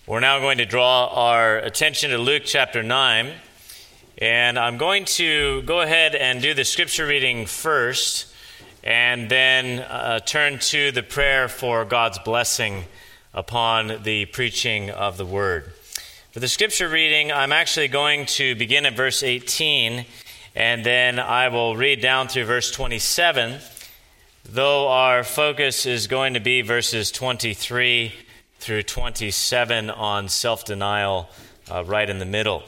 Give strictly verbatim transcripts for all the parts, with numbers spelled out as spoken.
We're now going to draw our attention to Luke chapter nine, and I'm going to go ahead and do the scripture reading first, and then uh, turn to the prayer for God's blessing upon the preaching of the word. For the scripture reading, I'm actually going to begin at verse eighteen, and then I will read down through verse twenty-seven, though our focus is going to be verses twenty-three through twenty-seven on self-denial, uh, right in the middle.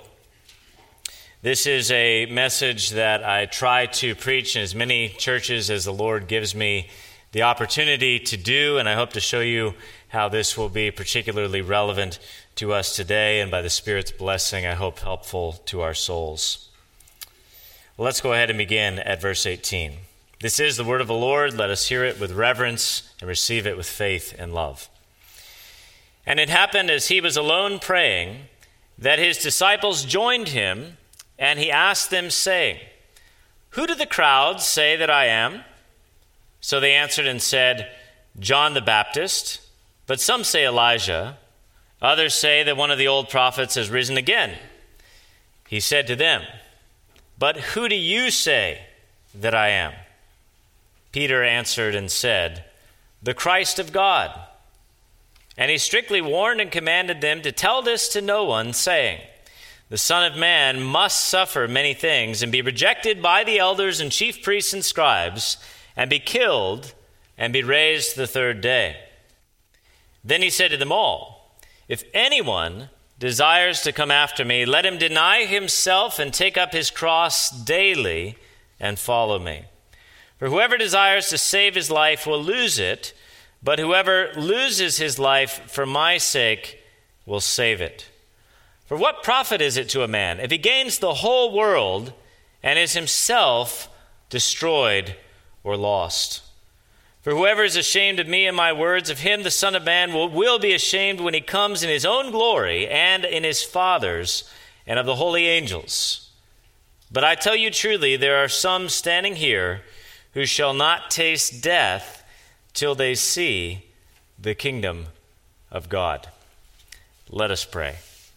This is a message that I try to preach in as many churches as the Lord gives me the opportunity to do, and I hope to show you how this will be particularly relevant to us today, and by the Spirit's blessing, I hope helpful to our souls. Well, let's go ahead and begin at verse eighteen. This is the word of the Lord. Let us hear it with reverence and receive it with faith and love. And it happened as he was alone praying that his disciples joined him, and he asked them, saying, "Who do the crowds say that I am?" So they answered and said, "John the Baptist, but some say Elijah. Others say that one of the old prophets has risen again." He said to them, "But who do you say that I am?" Peter answered and said, "The Christ of God." And he strictly warned and commanded them to tell this to no one, saying, "The Son of Man must suffer many things and be rejected by the elders and chief priests and scribes, and be killed and be raised the third day." Then he said to them all, "If anyone desires to come after me, let him deny himself and take up his cross daily and follow me. For whoever desires to save his life will lose it, but whoever loses his life for my sake will save it. For what profit is it to a man if he gains the whole world and is himself destroyed or lost? For whoever is ashamed of me and my words, of him the Son of Man will, will be ashamed when he comes in his own glory and in his Father's and of the holy angels. But I tell you truly, there are some standing here who shall not taste death till they see the kingdom of God." Let us pray.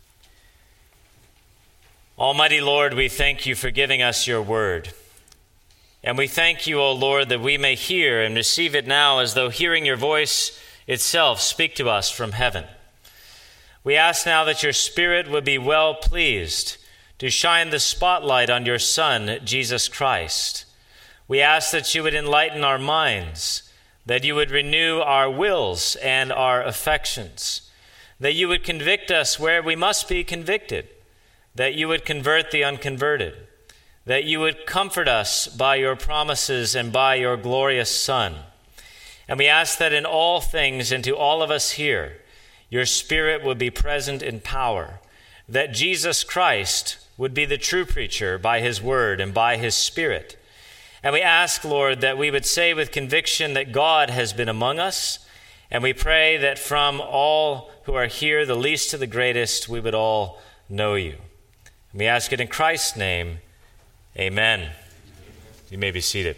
Almighty Lord, we thank you for giving us your word. And we thank you, O Lord, that we may hear and receive it now as though hearing your voice itself speak to us from heaven. We ask now that your Spirit would be well pleased to shine the spotlight on your Son, Jesus Christ. We ask that you would enlighten our minds, that you would renew our wills and our affections, that you would convict us where we must be convicted, that you would convert the unconverted, that you would comfort us by your promises and by your glorious Son. And we ask that in all things and to all of us here, your Spirit would be present in power, that Jesus Christ would be the true preacher by his word and by his Spirit. And we ask, Lord, that we would say with conviction that God has been among us, and we pray that from all who are here, the least to the greatest, we would all know you. And we ask it in Christ's name, amen. You may be seated.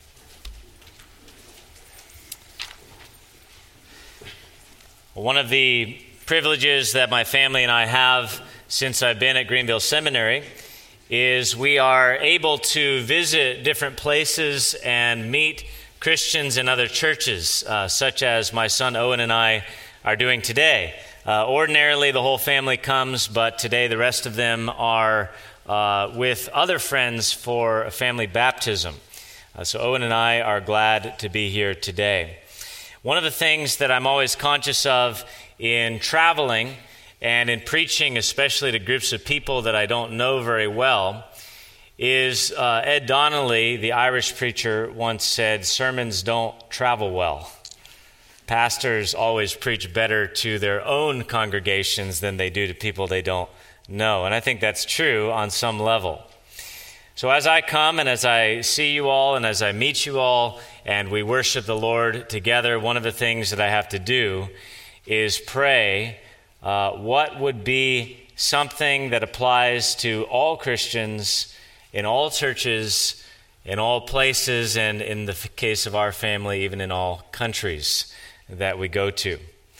One of the privileges that my family and I have since I've been at Greenville Seminary is we are able to visit different places and meet Christians in other churches, uh, such as my son Owen and I are doing today. Uh, ordinarily, the whole family comes, but today the rest of them are uh, with other friends for a family baptism. Uh, so Owen and I are glad to be here today. One of the things that I'm always conscious of in traveling and in preaching, especially to groups of people that I don't know very well, is uh, Ed Donnelly, the Irish preacher, once said, "Sermons don't travel well. Pastors always preach better to their own congregations than they do to people they don't know." And I think that's true on some level. So as I come and as I see you all and as I meet you all and we worship the Lord together, one of the things that I have to do is pray Uh, what would be something that applies to all Christians in all churches, in all places, and in the case of our family, even in all countries that we go to.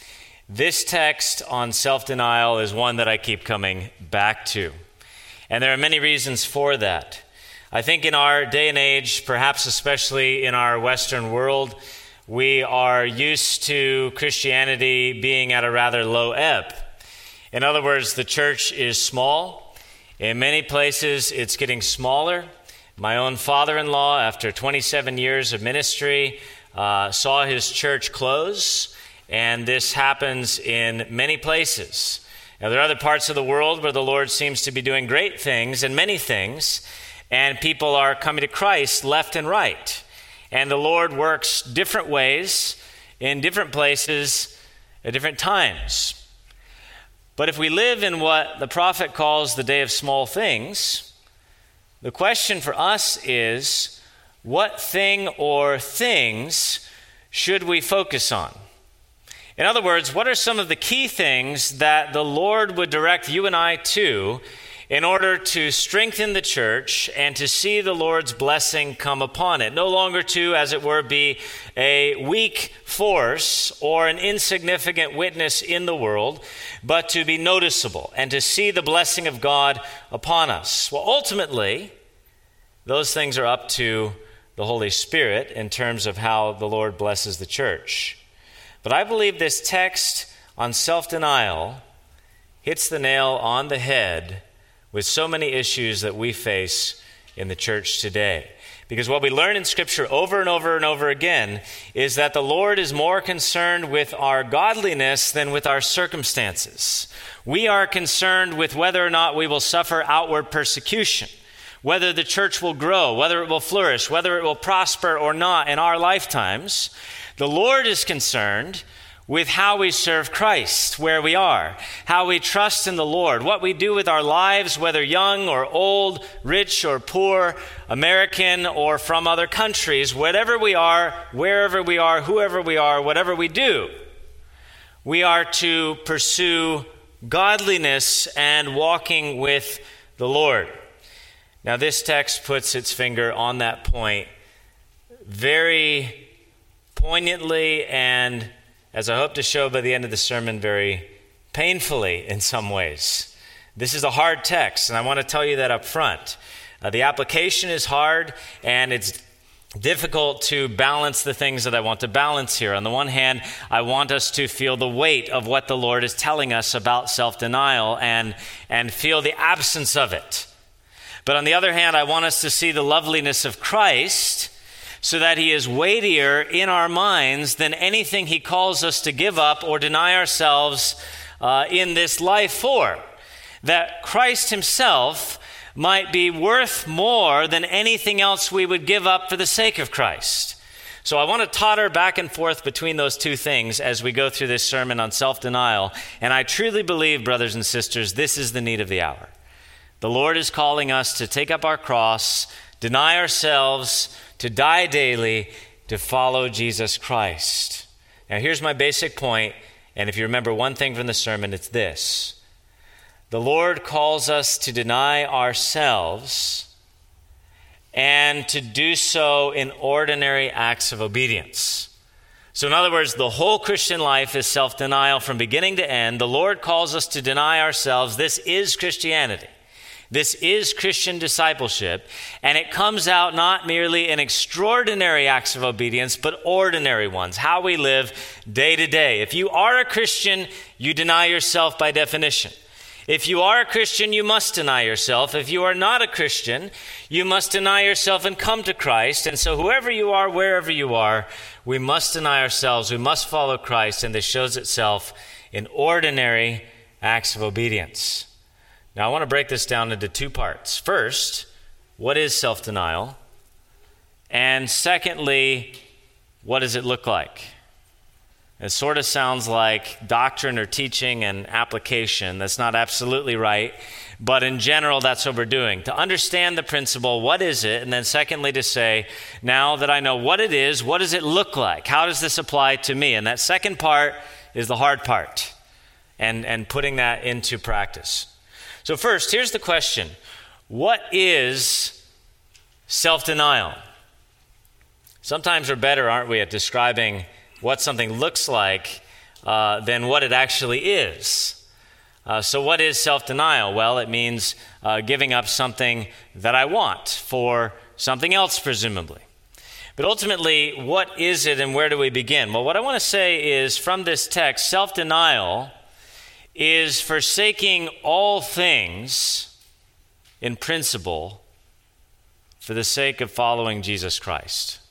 This text on self-denial is one that I keep coming back to. And there are many reasons for that. I think in our day and age, perhaps especially in our Western world, we are used to Christianity being at a rather low ebb. In other words, the church is small. In many places, it's getting smaller. My own father-in-law, after twenty-seven years of ministry, uh, saw his church close, and this happens in many places. Now, there are other parts of the world where the Lord seems to be doing great things and many things, and people are coming to Christ left and right. And the Lord works different ways in different places at different times. But if we live in what the prophet calls the day of small things, the question for us is, what thing or things should we focus on? In other words, what are some of the key things that the Lord would direct you and I to in order to strengthen the church and to see the Lord's blessing come upon it? No longer to, as it were, be a weak force or an insignificant witness in the world, but to be noticeable and to see the blessing of God upon us. Well, ultimately, those things are up to the Holy Spirit in terms of how the Lord blesses the church. But I believe this text on self-denial hits the nail on the head with so many issues that we face in the church today. Because what we learn in Scripture over and over and over again is that the Lord is more concerned with our godliness than with our circumstances. We are concerned with whether or not we will suffer outward persecution, whether the church will grow, whether it will flourish, whether it will prosper or not in our lifetimes. The Lord is concerned with how we serve Christ where we are, how we trust in the Lord, what we do with our lives, whether young or old, rich or poor, American or from other countries, whatever we are, wherever we are, whoever we are, whatever we do. We are to pursue godliness and walking with the Lord. Now, this text puts its finger on that point very poignantly and, as I hope to show by the end of the sermon, very painfully in some ways. This is a hard text, and I want to tell you that up front. Uh, the application is hard, and it's difficult to balance the things that I want to balance here. On the one hand, I want us to feel the weight of what the Lord is telling us about self-denial and, and feel the absence of it. But on the other hand, I want us to see the loveliness of Christ so that he is weightier in our minds than anything he calls us to give up or deny ourselves uh, in this life for. That Christ himself might be worth more than anything else we would give up for the sake of Christ. So I want to totter back and forth between those two things as we go through this sermon on self-denial. And I truly believe, brothers and sisters, this is the need of the hour. The Lord is calling us to take up our cross, deny ourselves, to die daily, to follow Jesus Christ. Now, here's my basic point, and if you remember one thing from the sermon, it's this. The Lord calls us to deny ourselves and to do so in ordinary acts of obedience. So in other words, the whole Christian life is self-denial from beginning to end. The Lord calls us to deny ourselves. This is Christianity. This is Christian discipleship, and it comes out not merely in extraordinary acts of obedience, but ordinary ones, how we live day to day. If you are a Christian, you deny yourself by definition. If you are a Christian, you must deny yourself. If you are not a Christian, you must deny yourself and come to Christ. And so whoever you are, wherever you are, we must deny ourselves. We must follow Christ, and this shows itself in ordinary acts of obedience. Now, I want to break this down into two parts. First, what is self-denial? And secondly, what does it look like? It sort of sounds like doctrine or teaching and application. That's not absolutely right, but in general, that's what we're doing. To understand the principle, what is it? And then secondly, to say, now that I know what it is, what does it look like? How does this apply to me? And that second part is the hard part, and, and putting that into practice. So first, here's the question. What is self-denial? Sometimes we're better, aren't we, at describing what something looks like uh, than what it actually is. Uh, so what is self-denial? Well, it means uh, giving up something that I want for something else, presumably. But ultimately, what is it and where do we begin? Well, what I want to say is, from this text, self-denial is forsaking all things in principle for the sake of following Jesus Christ.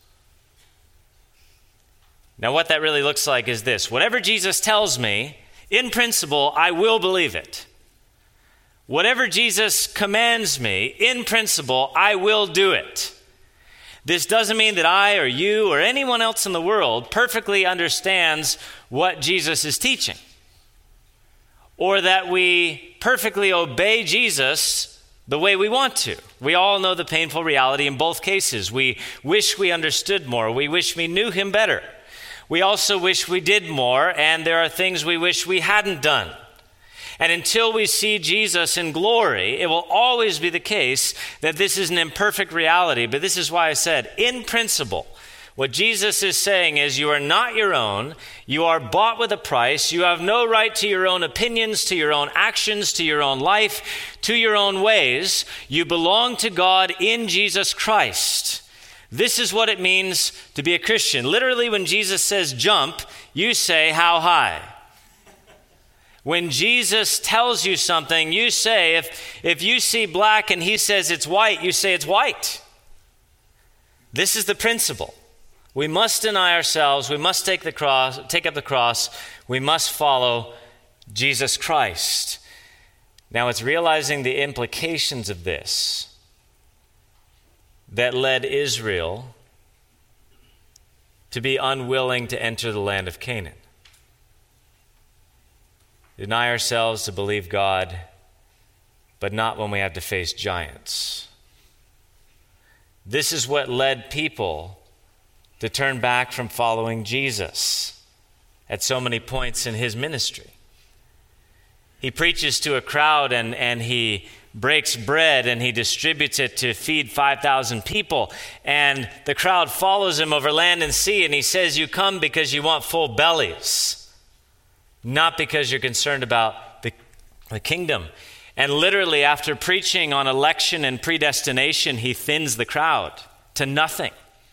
Now, what that really looks like is this. Whatever Jesus tells me, in principle, I will believe it. Whatever Jesus commands me, in principle, I will do it. This doesn't mean that I or you or anyone else in the world perfectly understands what Jesus is teaching, or that we perfectly obey Jesus the way we want to. We all know the painful reality in both cases. We wish we understood more. We wish we knew him better. We also wish we did more, and there are things we wish we hadn't done. And until we see Jesus in glory, it will always be the case that this is an imperfect reality. But this is why I said, in principle, what Jesus is saying is you are not your own. You are bought with a price. You have no right to your own opinions, to your own actions, to your own life, to your own ways. You belong to God in Jesus Christ. This is what it means to be a Christian. Literally, when Jesus says jump, you say, how high? When Jesus tells you something, you say, if, if you see black and he says it's white, you say it's white. This is the principle. We must deny ourselves. We must take the cross, take up the cross. We must follow Jesus Christ. Now, it's realizing the implications of this that led Israel to be unwilling to enter the land of Canaan. Deny ourselves to believe God, but not when we have to face giants. This is what led people to turn back from following Jesus at so many points in his ministry. He preaches to a crowd and, and he breaks bread and he distributes it to feed five thousand people. And the crowd follows him over land and sea, and he says, you come because you want full bellies, not because you're concerned about the, the kingdom. And literally, after preaching on election and predestination, he thins the crowd to nothing.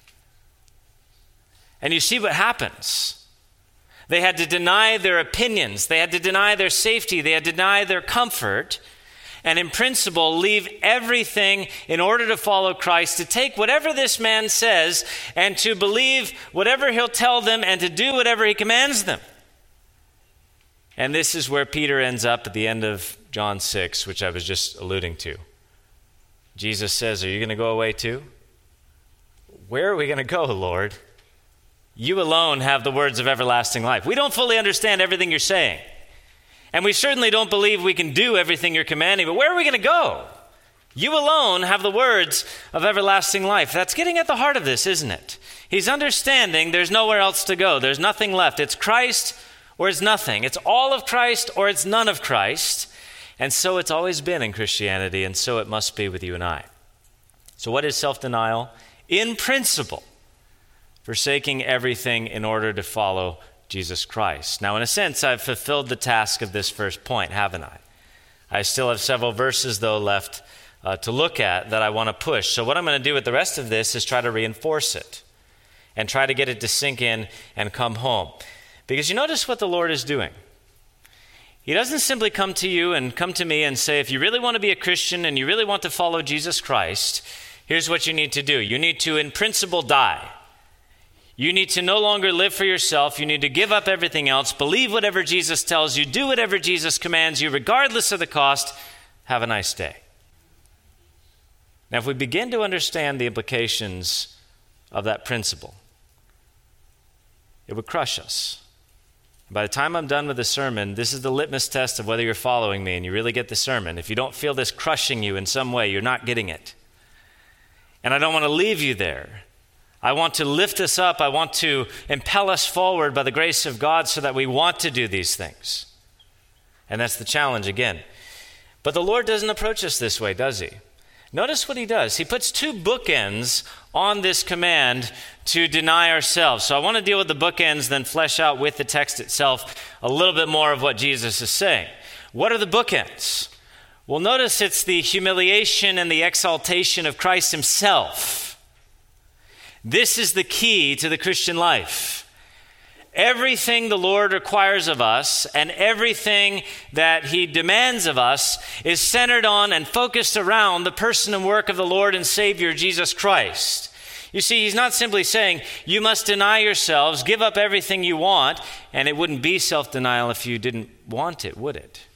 And you see what happens. They had to deny their opinions. They had to deny their safety. They had to deny their comfort. And in principle, leave everything in order to follow Christ, to take whatever this man says and to believe whatever he'll tell them and to do whatever he commands them. And this is where Peter ends up at the end of John six, which I was just alluding to. Jesus says, are you going to go away too? Where are we going to go, Lord? You alone have the words of everlasting life. We don't fully understand everything you're saying. And we certainly don't believe we can do everything you're commanding, but where are we going to go? You alone have the words of everlasting life. That's getting at the heart of this, isn't it? He's understanding there's nowhere else to go. There's nothing left. It's Christ or it's nothing. It's all of Christ or it's none of Christ. And so it's always been in Christianity, and so it must be with you and I. So what is self-denial? In principle, forsaking everything in order to follow Jesus Christ. Now, in a sense, I've fulfilled the task of this first point, haven't I? I still have several verses, though, left uh, to look at that I want to push. So what I'm going to do with the rest of this is try to reinforce it and try to get it to sink in and come home. Because you notice what the Lord is doing. He doesn't simply come to you and come to me and say, if you really want to be a Christian and you really want to follow Jesus Christ, here's what you need to do. You need to, in principle, die. You need to no longer live for yourself. You need to give up everything else. Believe whatever Jesus tells you. Do whatever Jesus commands you, regardless of the cost. Have a nice day. Now, if we begin to understand the implications of that principle, it would crush us. By the time I'm done with the sermon, this is the litmus test of whether you're following me and you really get the sermon. If you don't feel this crushing you in some way, you're not getting it. And I don't want to leave you there. I want to lift us up. I want to impel us forward by the grace of God so that we want to do these things. And that's the challenge again. But the Lord doesn't approach us this way, does he? notice what he does. He puts two bookends on this command to deny ourselves. So I want to deal with the bookends, then flesh out with the text itself a little bit more of what Jesus is saying. What are the bookends? Well, notice it's the humiliation and the exaltation of Christ himself. This is the key to the Christian life. Everything the Lord requires of us and everything that he demands of us is centered on and focused around the person and work of the Lord and Savior, Jesus Christ. You see, he's not simply saying, you must deny yourselves, give up everything you want, and it wouldn't be self-denial if you didn't want it, would it?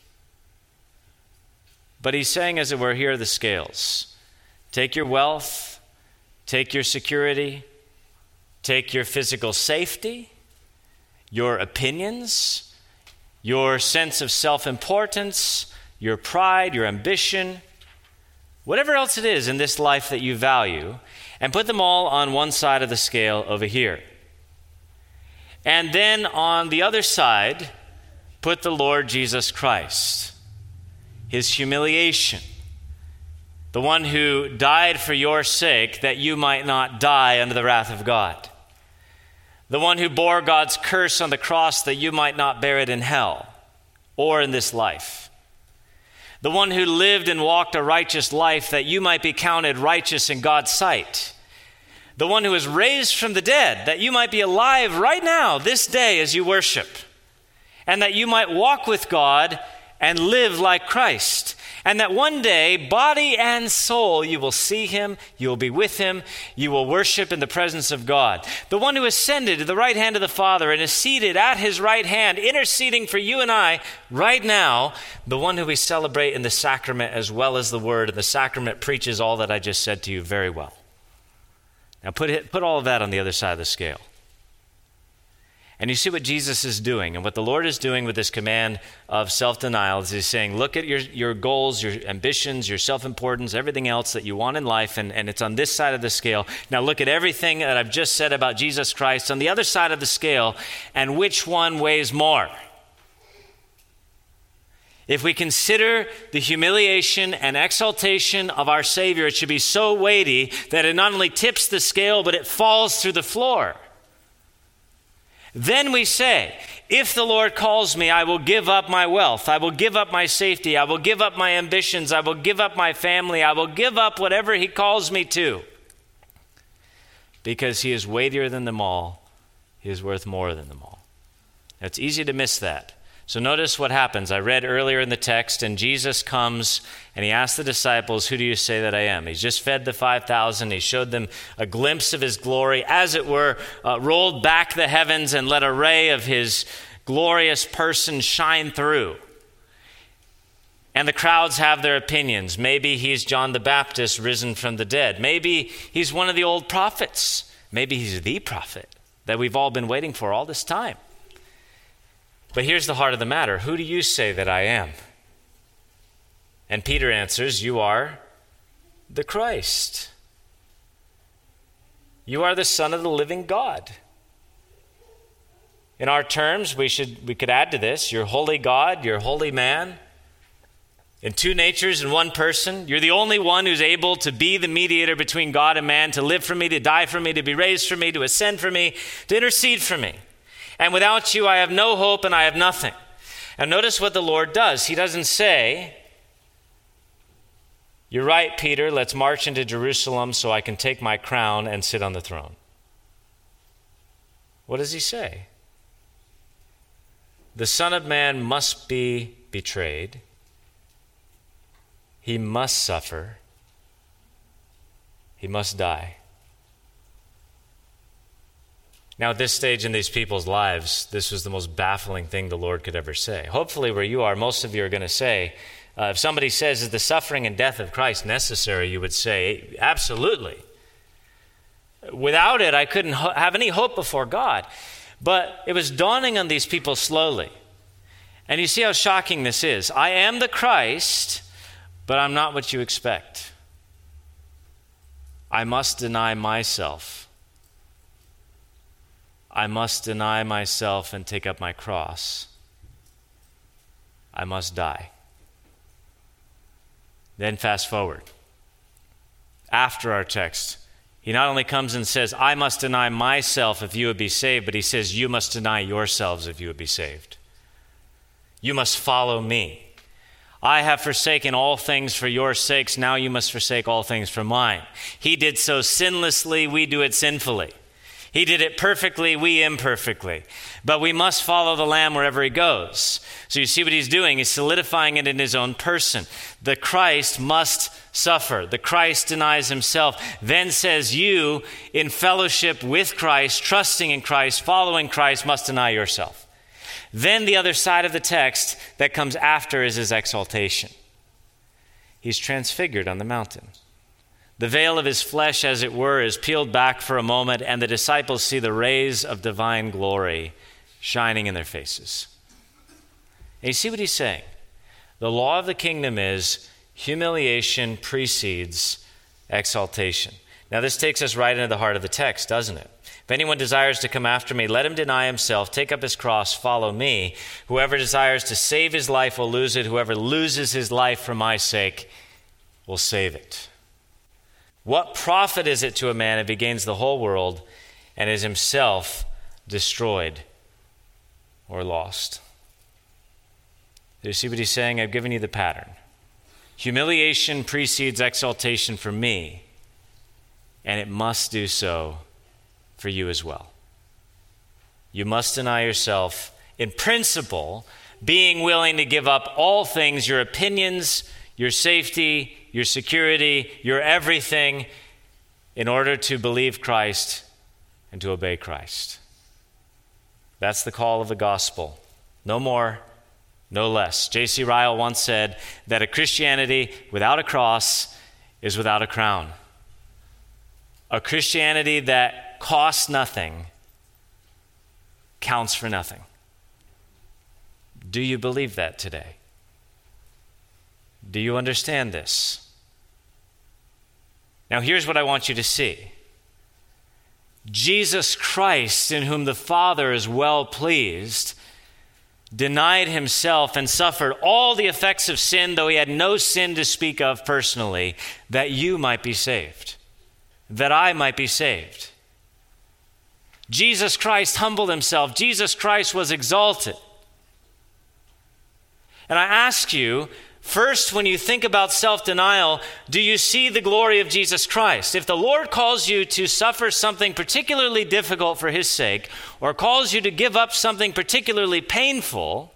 But he's saying, as it were, here are the scales. Take your wealth, take your security, take your physical safety, your opinions, your sense of self-importance, your pride, your ambition, whatever else it is in this life that you value, and put them all on one side of the scale over here. And then on the other side, put the Lord Jesus Christ, his humiliation, the one who died for your sake that you might not die under the wrath of God. The one who bore God's curse on the cross that you might not bear it in hell or in this life. The one who lived and walked a righteous life that you might be counted righteous in God's sight. The one who was raised from the dead that you might be alive right now, this day as you worship. And that you might walk with God and live like Christ. And that one day, body and soul, you will see him, you will be with him, you will worship in the presence of God. The one who ascended to the right hand of the Father and is seated at his right hand, interceding for you and I right now, the one who we celebrate in the sacrament as well as the word. And the sacrament preaches all that I just said to you very well. Now put it, put all of that on the other side of the scale. And you see what Jesus is doing and what the Lord is doing with this command of self-denial is he's saying, look at your, your goals, your ambitions, your self-importance, everything else that you want in life, and, and it's on this side of the scale. Now look at everything that I've just said about Jesus Christ on the other side of the scale, and which one weighs more? If we consider the humiliation and exaltation of our Savior, it should be so weighty that it not only tips the scale, but it falls through the floor. Then we say, if the Lord calls me, I will give up my wealth. I will give up my safety. I will give up my ambitions. I will give up my family. I will give up whatever he calls me to. Because he is weightier than them all. He is worth more than them all. Now, it's easy to miss that. So notice what happens. I read earlier in the text, and Jesus comes and he asks the disciples, who do you say that I am? He's just fed the five thousand. He showed them a glimpse of his glory, as it were, uh, rolled back the heavens and let a ray of his glorious person shine through. And the crowds have their opinions. Maybe he's John the Baptist risen from the dead. Maybe he's one of the old prophets. Maybe he's the prophet that we've all been waiting for all this time. But here's the heart of the matter. Who do you say that I am? And Peter answers, you are the Christ. You are the Son of the living God. In our terms, we should we could add to this, you're holy God, you're holy man. In two natures in one person, you're the only one who's able to be the mediator between God and man, to live for me, to die for me, to be raised for me, to ascend for me, to intercede for me. And without you, I have no hope and I have nothing. And notice what the Lord does. He doesn't say, you're right, Peter, let's march into Jerusalem so I can take my crown and sit on the throne. What does he say? The Son of Man must be betrayed. He must suffer. He must die. Now, at this stage in these people's lives, this was the most baffling thing the Lord could ever say. Hopefully, where you are, most of you are going to say, uh, if somebody says, is the suffering and death of Christ necessary? You would say, absolutely. Without it, I couldn't ho- have any hope before God. But it was dawning on these people slowly. And you see how shocking this is. I am the Christ, but I'm not what you expect. I must deny myself. I must deny myself and take up my cross. I must die. Then fast forward. after our text. He not only comes and says, I must deny myself if you would be saved, but he says, you must deny yourselves if you would be saved. You must follow me. I have forsaken all things for your sakes. Now you must forsake all things for mine. He did so sinlessly. We do it sinfully. He did it perfectly. We imperfectly. But we must follow the Lamb wherever he goes. So you see what he's doing. He's solidifying it in his own person. The Christ must suffer. The Christ denies himself, then says you, in fellowship with Christ, trusting in Christ, following Christ, must deny yourself. Then the other side of the text that comes after is his exaltation. He's transfigured on the mountain. The veil of his flesh, as it were, is peeled back for a moment, and the disciples see the rays of divine glory shining in their faces. And you see what he's saying? The law of the kingdom is humiliation precedes exaltation. Now, this takes us right into the heart of the text, doesn't it? If anyone desires to come after me, let him deny himself, take up his cross, follow me. Whoever desires to save his life will lose it. Whoever loses his life for my sake will save it. What profit is it to a man if he gains the whole world and is himself destroyed or lost? Do you see what he's saying? I've given you the pattern. Humiliation precedes exaltation for me, and it must do so for you as well. You must deny yourself, in principle, being willing to give up all things, your opinions, your safety, your security, your everything, in order to believe Christ and to obey Christ. That's the call of the gospel. No more, no less. J C Ryle once said that a Christianity without a cross is without a crown. A Christianity that costs nothing counts for nothing. Do you believe that today? Do you understand this? Now, here's what I want you to see. Jesus Christ, in whom the Father is well pleased, denied himself and suffered all the effects of sin, though he had no sin to speak of personally, that you might be saved, that I might be saved. Jesus Christ humbled himself. Jesus Christ was exalted. And I ask you, first, when you think about self-denial, do you see the glory of Jesus Christ? If the Lord calls you to suffer something particularly difficult for his sake, or calls you to give up something particularly painful,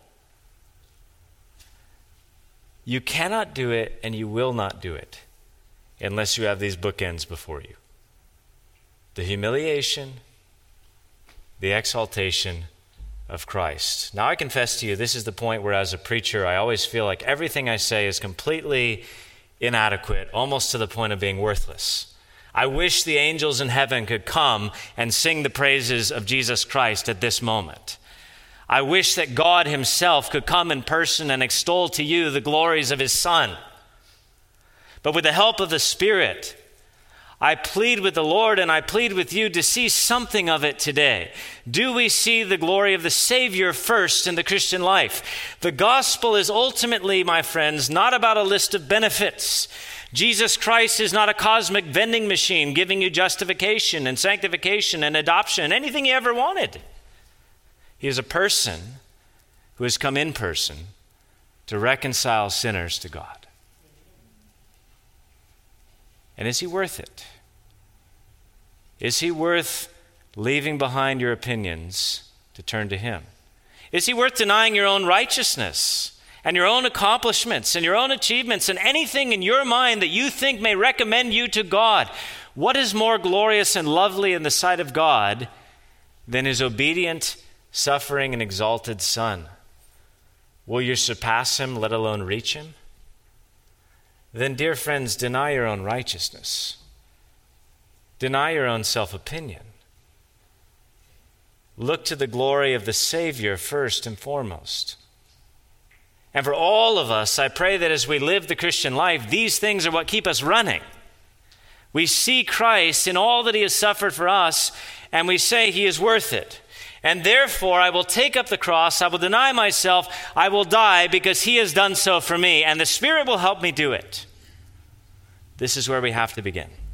you cannot do it and you will not do it unless you have these bookends before you. The humiliation, the exaltation of Christ. Now, I confess to you, this is the point where as a preacher, I always feel like everything I say is completely inadequate, almost to the point of being worthless. I wish the angels in heaven could come and sing the praises of Jesus Christ at this moment. I wish that God himself could come in person and extol to you the glories of his Son. But with the help of the Spirit, I plead with the Lord and I plead with you to see something of it today. Do we see the glory of the Savior first in the Christian life? The gospel is ultimately, my friends, not about a list of benefits. Jesus Christ is not a cosmic vending machine giving you justification and sanctification and adoption, anything you ever wanted. He is a person who has come in person to reconcile sinners to God. And is he worth it? Is he worth leaving behind your opinions to turn to him? Is he worth denying your own righteousness and your own accomplishments and your own achievements and anything in your mind that you think may recommend you to God? What is more glorious and lovely in the sight of God than his obedient, suffering, and exalted Son? Will you surpass him, let alone reach him? Then, dear friends, deny your own righteousness. Deny your own self-opinion. Look to the glory of the Savior first and foremost. And for all of us, I pray that as we live the Christian life, these things are what keep us running. We see Christ in all that he has suffered for us, and we say he is worth it. And therefore, I will take up the cross, I will deny myself, I will die because he has done so for me, and the Spirit will help me do it. This is where we have to begin.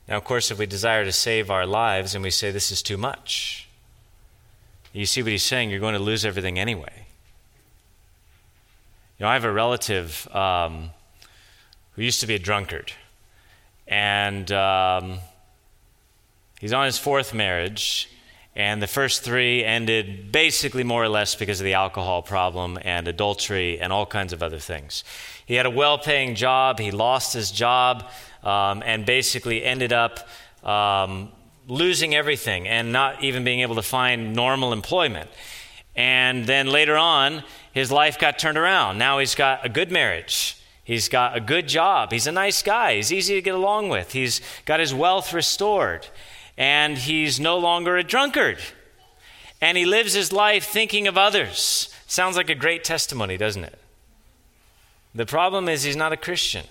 Now, of course, if we desire to save our lives and we say this is too much, you see what he's saying, you're going to lose everything anyway. You know, I have a relative um, who used to be a drunkard, and um, he's on his fourth marriage, and the first three ended basically more or less because of the alcohol problem and adultery and all kinds of other things. He had a well-paying job, he lost his job, um, and basically ended up um, losing everything and not even being able to find normal employment. And then later on, his life got turned around. Now he's got a good marriage. He's got a good job. He's a nice guy. He's easy to get along with. He's got his wealth restored. And he's no longer a drunkard. And he lives his life thinking of others. Sounds like a great testimony, doesn't it? The problem is he's not a Christian.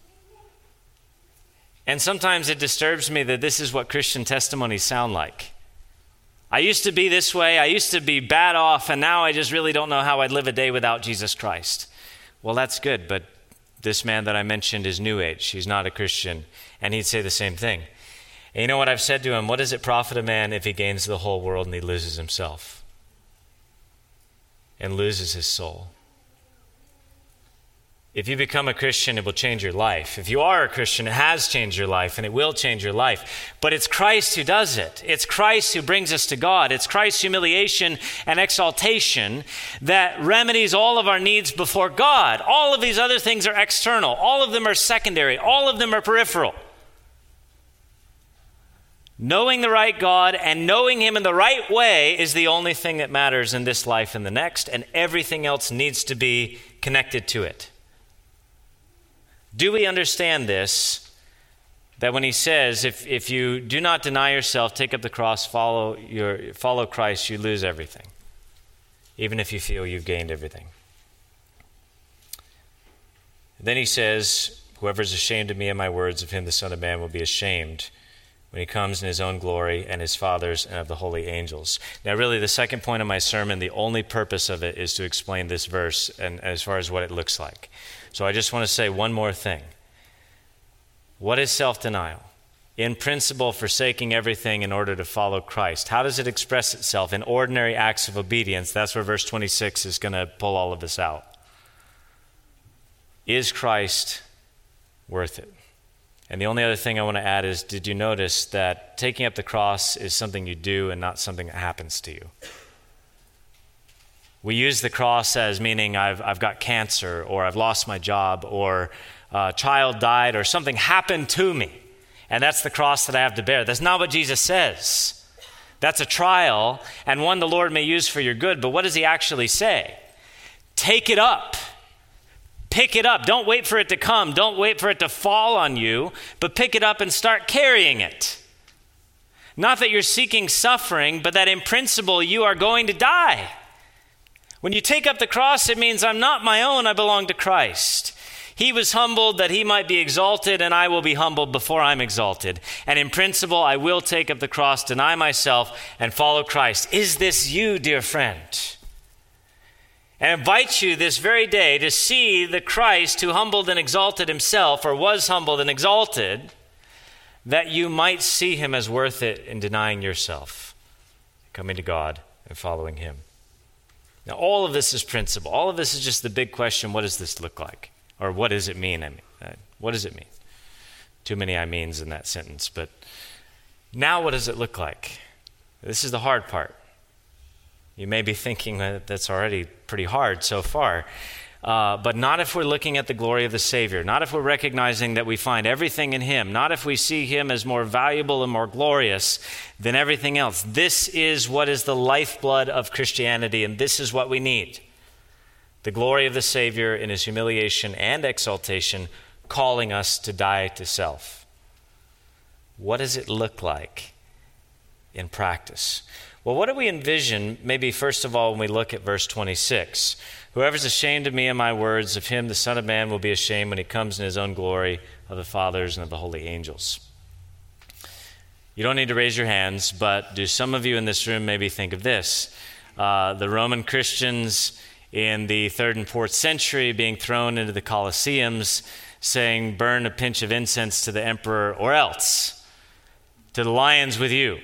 And sometimes it disturbs me that this is what Christian testimonies sound like. I used to be this way, I used to be bad off, and now I just really don't know how I'd live a day without Jesus Christ. Well, that's good, but this man that I mentioned is New Age. He's not a Christian, and he'd say the same thing. And you know what I've said to him? What does it profit a man if he gains the whole world and he loses himself? And loses his soul? If you become a Christian, it will change your life. If you are a Christian, it has changed your life, and it will change your life. But it's Christ who does it. It's Christ who brings us to God. It's Christ's humiliation and exaltation that remedies all of our needs before God. All of these other things are external. All of them are secondary. All of them are peripheral. Knowing the right God and knowing him in the right way is the only thing that matters in this life and the next, and everything else needs to be connected to it. Do we understand this? That when he says, if, if you do not deny yourself, take up the cross, follow your follow Christ, you lose everything. Even if you feel you've gained everything. Then he says, whoever is ashamed of me and my words, of him the Son of Man will be ashamed when he comes in his own glory and his Father's and of the holy angels. Now really the second point of my sermon, the only purpose of it is to explain this verse and as far as what it looks like. So I just want to say one more thing. What is self-denial? In principle, forsaking everything in order to follow Christ. How does it express itself? In ordinary acts of obedience. That's where verse twenty-six is going to pull all of this out. Is Christ worth it? And the only other thing I want to add is, did you notice that taking up the cross is something you do and not something that happens to you? We use the cross as meaning I've, I've got cancer, or I've lost my job, or a child died, or something happened to me. And that's the cross that I have to bear. That's not what Jesus says. That's a trial, and one the Lord may use for your good. But what does he actually say? Take it up. Pick it up. Don't wait for it to come. Don't wait for it to fall on you, but pick it up and start carrying it. Not that you're seeking suffering, but that in principle you are going to die. When you take up the cross, it means I'm not my own, I belong to Christ. He was humbled that he might be exalted, and I will be humbled before I'm exalted. And in principle, I will take up the cross, deny myself, and follow Christ. Is this you, dear friend? And invite you this very day to see the Christ who humbled and exalted himself, or was humbled and exalted, that you might see him as worth it in denying yourself, coming to God and following him. Now, all of this is principle. All of this is just the big question, what does this look like? Or what does it mean? I mean, uh, what does it mean? Too many I means in that sentence. But now what does it look like? This is the hard part. You may be thinking that that's already pretty hard so far. Uh, but not if we're looking at the glory of the Savior. Not if we're recognizing that we find everything in him. Not if we see him as more valuable and more glorious than everything else. This is what is the lifeblood of Christianity, and this is what we need. The glory of the Savior in his humiliation and exaltation, calling us to die to self. What does it look like in practice? Well, what do we envision, maybe first of all, when we look at verse twenty-six? Whoever's ashamed of me and my words, of him the Son of Man will be ashamed when he comes in his own glory, of the fathers and of the holy angels. You don't need to raise your hands, but do some of you in this room maybe think of this? Uh, the Roman Christians in the third and fourth century being thrown into the Colosseums saying, burn a pinch of incense to the emperor or else. to the lions with you.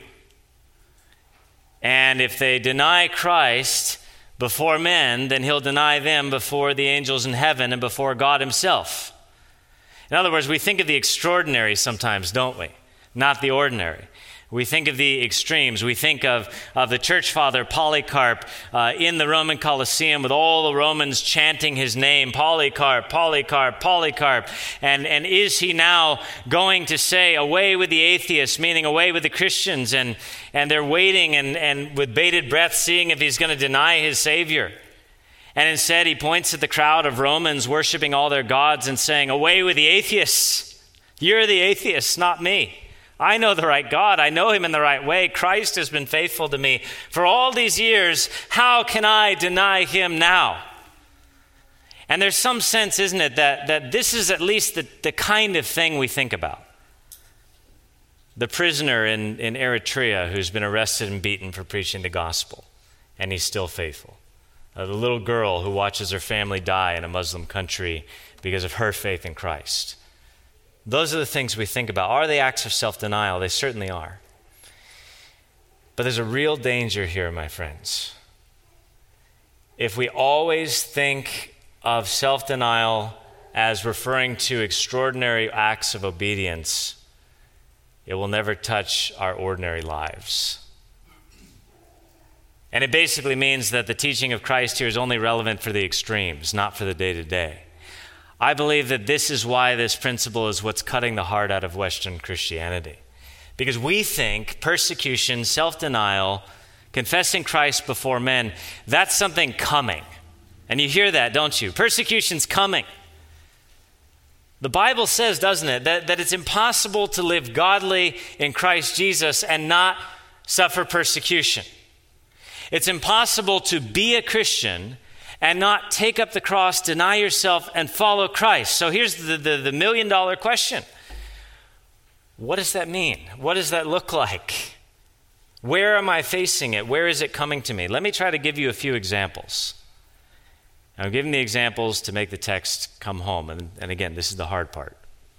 And if they deny Christ before men, then he'll deny them before the angels in heaven and before God himself. In other words, we think of the extraordinary sometimes, don't we? Not the ordinary. We think of the extremes. We think of, of the church father Polycarp uh, in the Roman Colosseum with all the Romans chanting his name, Polycarp, Polycarp, Polycarp. And, and is he now going to say, away with the atheists, meaning away with the Christians? And, and they're waiting and, and with bated breath seeing if he's going to deny his Savior. And instead he points at the crowd of Romans worshiping all their gods and saying, away with the atheists. You're the atheists, not me. I know the right God. I know him in the right way. Christ has been faithful to me for all these years. How can I deny him now? And there's some sense, isn't it, that, that this is at least the, the kind of thing we think about. The prisoner in, in Eritrea who's been arrested and beaten for preaching the gospel, and he's still faithful. Uh, the little girl who watches her family die in a Muslim country because of her faith in Christ. Those are the things we think about. Are they acts of self-denial? They certainly are. But there's a real danger here, my friends. If we always think of self-denial as referring to extraordinary acts of obedience, it will never touch our ordinary lives. And it basically means that the teaching of Christ here is only relevant for the extremes, not for the day-to-day. I believe that this is why this principle is what's cutting the heart out of Western Christianity. Because we think persecution, self-denial, confessing Christ before men, that's something coming. And you hear that, don't you? Persecution's coming. The Bible says, doesn't it, that, that it's impossible to live godly in Christ Jesus and not suffer persecution. It's impossible to be a Christian and not take up the cross, deny yourself, and follow Christ. So here's the, the, the million dollar question. What does that mean? What does that look like? Where am I facing it? Where is it coming to me? Let me try to give you a few examples. I'm giving the examples to make the text come home. And, and again, this is the hard part.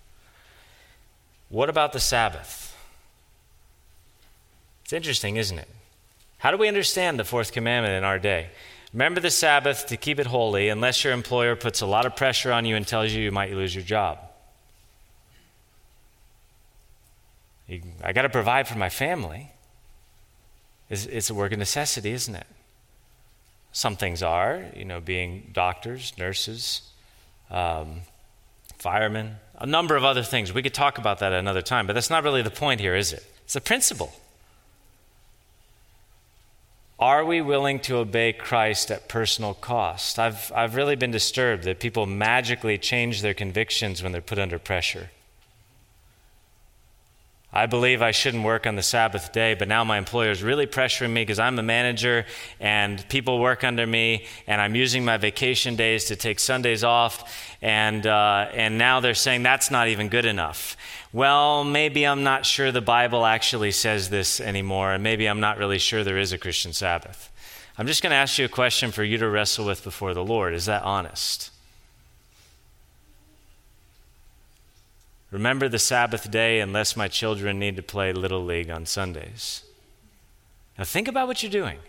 What about the Sabbath? It's interesting, isn't it? How do we understand the fourth commandment in our day? Remember the Sabbath to keep it holy, unless your employer puts a lot of pressure on you and tells you you might lose your job. You, I got to provide for my family. It's, it's a work of necessity, isn't it? Some things are, you know, being doctors, nurses, um, firemen, a number of other things. We could talk about that at another time, but that's not really the point here, is it? It's a principle. Are we willing to obey Christ at personal cost? I've, I've really been disturbed that people magically change their convictions when they're put under pressure. I believe I shouldn't work on the Sabbath day, but now my employer is really pressuring me because I'm a manager and people work under me and I'm using my vacation days to take Sundays off, and uh, and now they're saying that's not even good enough. Well, maybe I'm not sure the Bible actually says this anymore, and maybe I'm not really sure there is a Christian Sabbath. I'm just going to ask you a question for you to wrestle with before the Lord. Is that honest? Remember the Sabbath day unless my children need to play Little League on Sundays. Now think about what you're doing.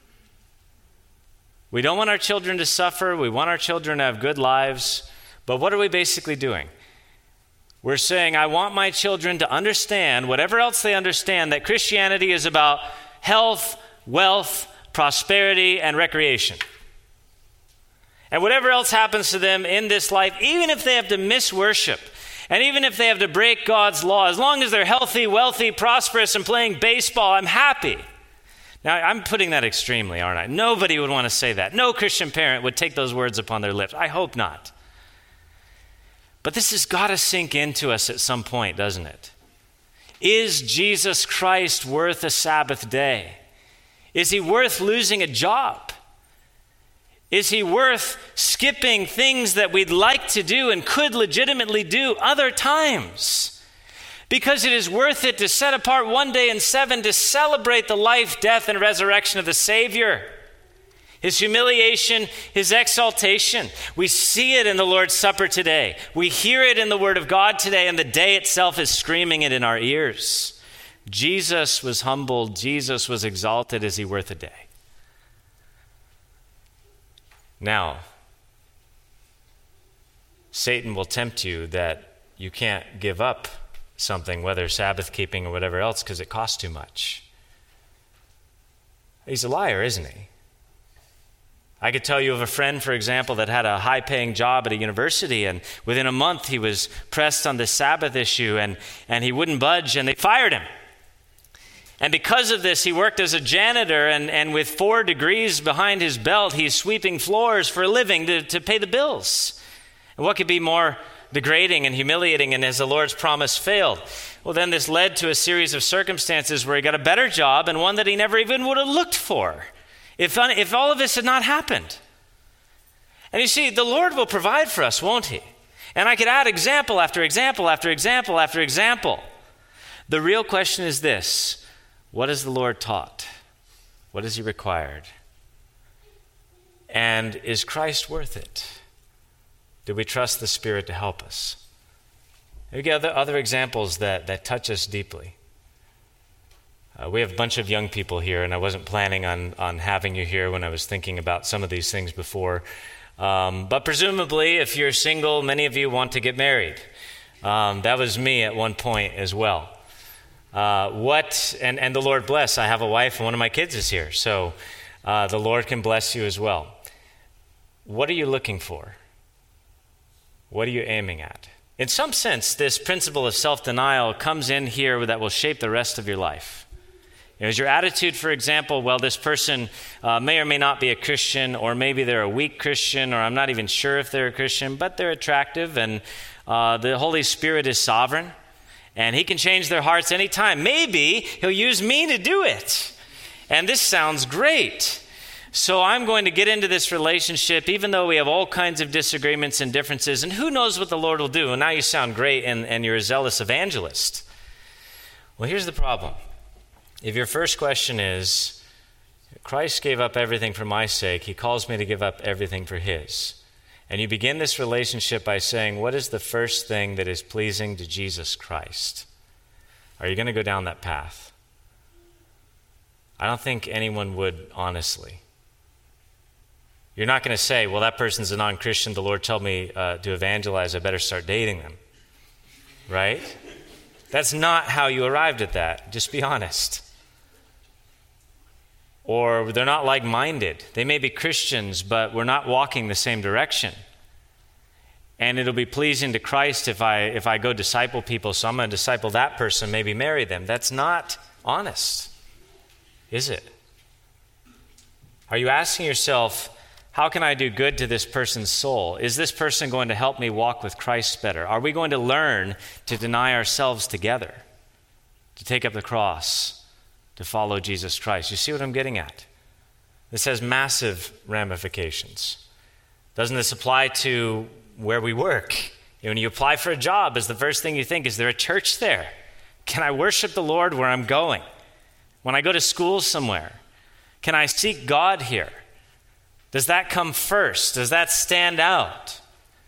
We don't want our children to suffer. We want our children to have good lives. But what are we basically doing? We're saying, I want my children to understand, whatever else they understand, that Christianity is about health, wealth, prosperity, and recreation. And whatever else happens to them in this life, even if they have to miss worship, and even if they have to break God's law, as long as they're healthy, wealthy, prosperous, and playing baseball, I'm happy. Now, I'm putting that extremely, aren't I? Nobody would want to say that. No Christian parent would take those words upon their lips. I hope not. But this has got to sink into us at some point, doesn't it? Is Jesus Christ worth a Sabbath day? Is he worth losing a job? Is he worth skipping things that we'd like to do and could legitimately do other times? Because it is worth it to set apart one day in seven to celebrate the life, death, and resurrection of the Savior. His humiliation, his exaltation. We see it in the Lord's Supper today. We hear it in the Word of God today, and the day itself is screaming it in our ears. Jesus was humbled. Jesus was exalted. Is he worth a day? Now, Satan will tempt you that you can't give up something, whether Sabbath keeping or whatever else, because it costs too much. He's a liar, isn't he? I could tell you of a friend, for example, that had a high-paying job at a university, and within a month he was pressed on the Sabbath issue, and, and he wouldn't budge, and they fired him. And because of this, he worked as a janitor, and, and with four degrees behind his belt, he's sweeping floors for a living to, to pay the bills. And what could be more degrading and humiliating, and as the Lord's promise failed? Well, then this led to a series of circumstances where he got a better job, and one that he never even would have looked for if, if all of this had not happened. And you see, the Lord will provide for us, won't he? And I could add example after example after example after example. The real question is this: what has the Lord taught? What has he required? And is Christ worth it? Do we trust the Spirit to help us? We get other, other examples that, that touch us deeply. Uh, we have a bunch of young people here, and I wasn't planning on, on having you here when I was thinking about some of these things before. Um, but presumably, if you're single, many of you want to get married. Um, that was me at one point as well. Uh, what, and, and the Lord bless, I have a wife and one of my kids is here, so uh, the Lord can bless you as well. What are you looking for? What are you aiming at? In some sense, this principle of self-denial comes in here that will shape the rest of your life. You know, is your attitude, for example, well, this person uh, may or may not be a Christian, or maybe they're a weak Christian, or I'm not even sure if they're a Christian, but they're attractive, and uh, the Holy Spirit is sovereign, and he can change their hearts anytime. Maybe he'll use me to do it. And this sounds great. So I'm going to get into this relationship, even though we have all kinds of disagreements and differences, and who knows what the Lord will do. And now you sound great, and, and you're a zealous evangelist. Well, here's the problem. If your first question is, Christ gave up everything for my sake, he calls me to give up everything for his, and you begin this relationship by saying, what is the first thing that is pleasing to Jesus Christ? Are you going to go down that path? I don't think anyone would, honestly. You're not going to say, well, that person's a non-Christian. The Lord told me uh, to evangelize. I better start dating them. Right? That's not how you arrived at that. Just be honest. Or they're not like-minded. They may be Christians, but we're not walking the same direction. And it'll be pleasing to Christ if I if I go disciple people, so I'm going to disciple that person, maybe marry them. That's not honest, is it? Are you asking yourself, how can I do good to this person's soul? Is this person going to help me walk with Christ better? Are we going to learn to deny ourselves together, to take up the cross, to follow Jesus Christ? You see what I'm getting at? This has massive ramifications. Doesn't this apply to where we work? You know, when you apply for a job, is the first thing you think, is there a church there? Can I worship the Lord where I'm going? When I go to school somewhere, can I seek God here? Does that come first? Does that stand out?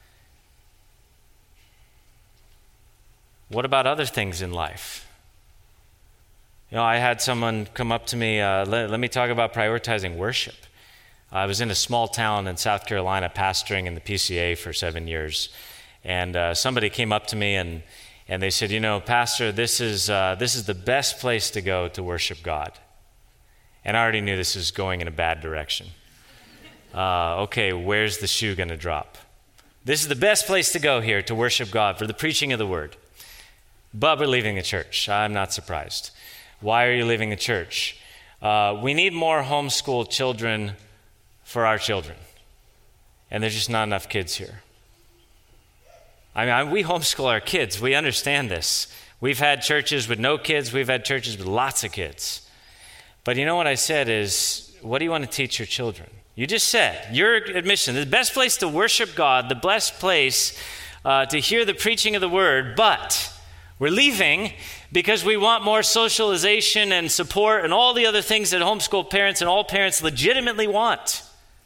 What about other things in life? You know, I had someone come up to me, uh, let, let me talk about prioritizing worship. I was in a small town in South Carolina pastoring in the P C A for seven years. And uh, somebody came up to me and, and they said, you know, Pastor, this is, uh, this is the best place to go to worship God. And I already knew this was going in a bad direction. Uh, okay, where's the shoe going to drop? This is the best place to go here to worship God for the preaching of the word. But we're leaving the church. I'm not surprised. Why are you leaving the church? Uh, we need more homeschool children for our children. And there's just not enough kids here. I mean, I, we homeschool our kids. We understand this. We've had churches with no kids. We've had churches with lots of kids. But you know what I said is, what do you want to teach your children? You just said, your admission, the best place to worship God, the best place uh, to hear the preaching of the word, but we're leaving because we want more socialization and support and all the other things that homeschool parents and all parents legitimately want.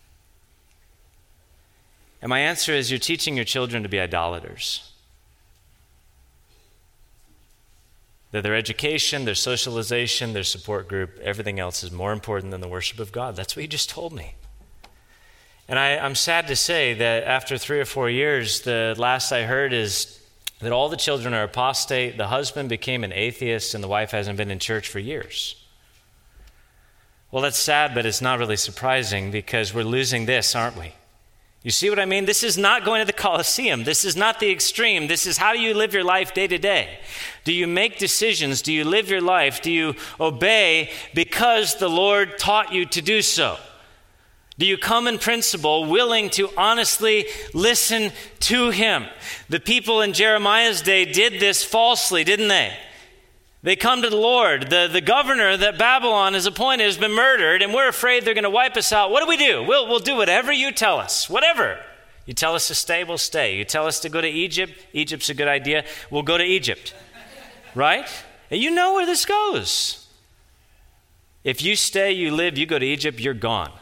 And my answer is, you're teaching your children to be idolaters. That their education, their socialization, their support group, everything else is more important than the worship of God. That's what you just told me. And I, I'm sad to say that after three or four years, the last I heard is that all the children are apostate, the husband became an atheist, and the wife hasn't been in church for years. Well, that's sad, but it's not really surprising because we're losing this, aren't we? You see what I mean? This is not going to the Colosseum. This is not the extreme. This is how do you live your life day to day? Do you make decisions? Do you live your life? Do you obey because the Lord taught you to do so? Do you come in principle willing to honestly listen to him? The people in Jeremiah's day did this falsely, didn't they? They come to the Lord. The, the governor that Babylon has appointed has been murdered, and we're afraid they're going to wipe us out. What do we do? We'll, we'll do whatever you tell us, whatever. You tell us to stay, we'll stay. You tell us to go to Egypt, Egypt's a good idea, we'll go to Egypt. Right? And you know where this goes. If you stay, you live, you go to Egypt, you're gone.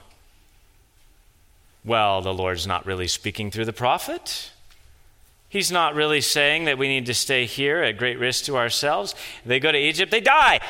Well, the Lord's not really speaking through the prophet. He's not really saying that we need to stay here at great risk to ourselves. They go to Egypt, they die.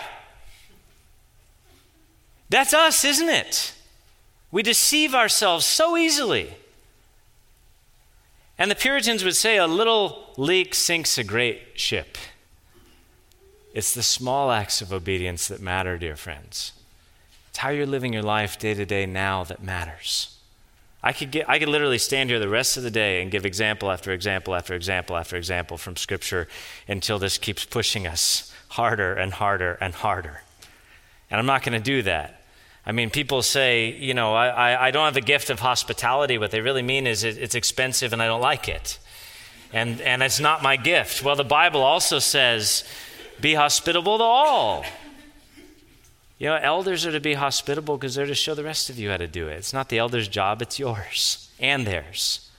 That's us, isn't it? We deceive ourselves so easily. And the Puritans would say a little leak sinks a great ship. It's the small acts of obedience that matter, dear friends. It's how you're living your life day to day now that matters. I could get, I could literally stand here the rest of the day and give example after example after example after example from Scripture until this keeps pushing us harder and harder and harder. And I'm not going to do that. I mean, people say, you know, I, I, I don't have the gift of hospitality. What they really mean is it, it's expensive and I don't like it. And, and it's not my gift. Well, the Bible also says, be hospitable to all. You know, elders are to be hospitable because they're to show the rest of you how to do it. It's not the elder's job, it's yours and theirs.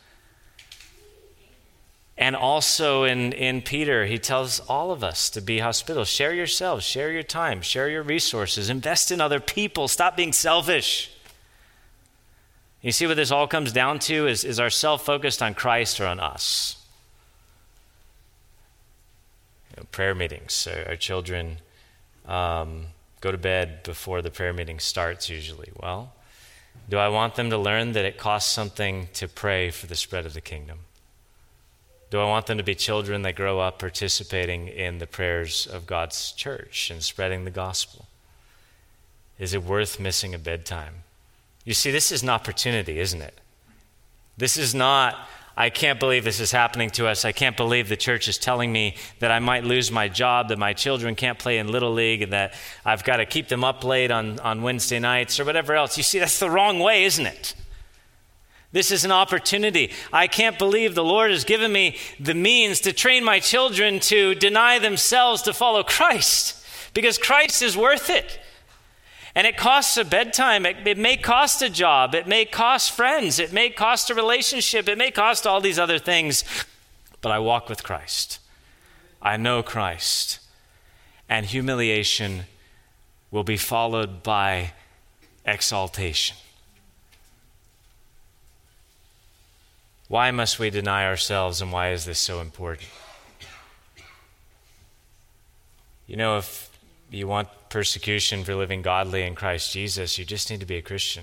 And also in, in Peter, he tells all of us to be hospitable. Share yourselves, share your time, share your resources, invest in other people, stop being selfish. You see what this all comes down to is, is our self focused on Christ or on us? You know, prayer meetings, our, our children... Um, go to bed before the prayer meeting starts usually. Well, do I want them to learn that it costs something to pray for the spread of the kingdom? Do I want them to be children that grow up participating in the prayers of God's church and spreading the gospel? Is it worth missing a bedtime? You see, this is an opportunity, isn't it? This is not, I can't believe this is happening to us. I can't believe the church is telling me that I might lose my job, that my children can't play in Little League, and that I've got to keep them up late on, on Wednesday nights or whatever else. You see, that's the wrong way, isn't it? This is an opportunity. I can't believe the Lord has given me the means to train my children to deny themselves to follow Christ, because Christ is worth it. And it costs a bedtime. It, it may cost a job. It may cost friends. It may cost a relationship. It may cost all these other things. But I walk with Christ. I know Christ. And humiliation will be followed by exaltation. Why must we deny ourselves, and why is this so important? You know, if you want persecution for living godly in Christ Jesus, you just need to be a Christian.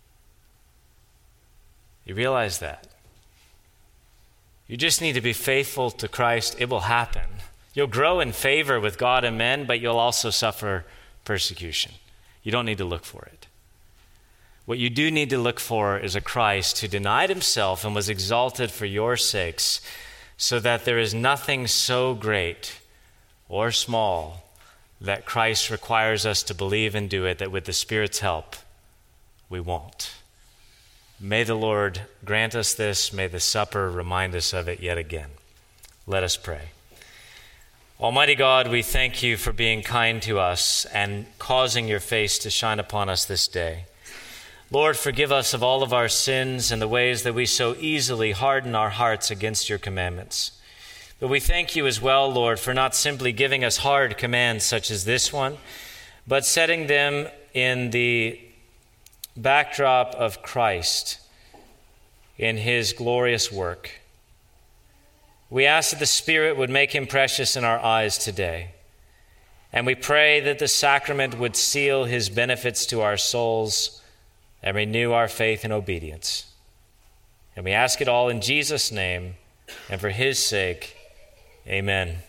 You realize that? You just need to be faithful to Christ. It will happen. You'll grow in favor with God and men, but you'll also suffer persecution. You don't need to look for it. What you do need to look for is a Christ who denied himself and was exalted for your sakes, so that there is nothing so great or small that Christ requires us to believe and do it, that with the Spirit's help, we won't. May the Lord grant us this. May the supper remind us of it yet again. Let us pray. Almighty God, we thank you for being kind to us and causing your face to shine upon us this day. Lord, forgive us of all of our sins and the ways that we so easily harden our hearts against your commandments. But we thank you as well, Lord, for not simply giving us hard commands such as this one, but setting them in the backdrop of Christ in his glorious work. We ask that the Spirit would make him precious in our eyes today. And we pray that the sacrament would seal his benefits to our souls and renew our faith and obedience. And we ask it all in Jesus' name and for his sake. Amen.